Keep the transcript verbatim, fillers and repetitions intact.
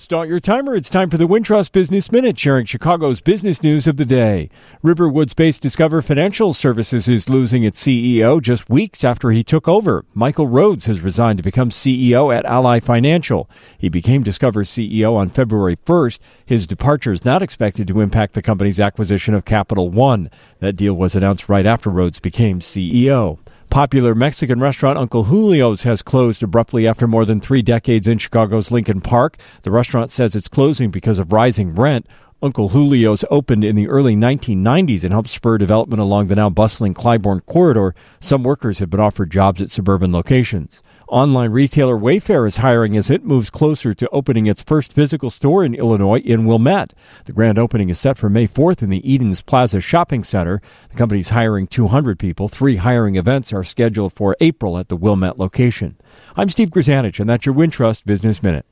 Start your timer. It's time for the Wintrust Business Minute, sharing Chicago's business news of the day. Riverwoods-based Discover Financial Services is losing its C E O just weeks after he took over. Michael Rhodes has resigned to become C E O at Ally Financial. He became Discover's C E O on February first. His departure is not expected to impact the company's acquisition of Capital One. That deal was announced right after Rhodes became C E O. Popular Mexican restaurant Uncle Julio's has closed abruptly after more than three decades in Chicago's Lincoln Park. The restaurant says it's closing because of rising rent. Uncle Julio's opened in the early nineteen nineties and helped spur development along the now bustling Clybourne corridor. Some workers have been offered jobs at suburban locations. Online retailer Wayfair is hiring as it moves closer to opening its first physical store in Illinois in Wilmette. The grand opening is set for May fourth in the Edens Plaza Shopping Center. The company's hiring two hundred people. Three hiring events are scheduled for April at the Wilmette location. I'm Steve Grzanich, and that's your Wintrust Business Minute.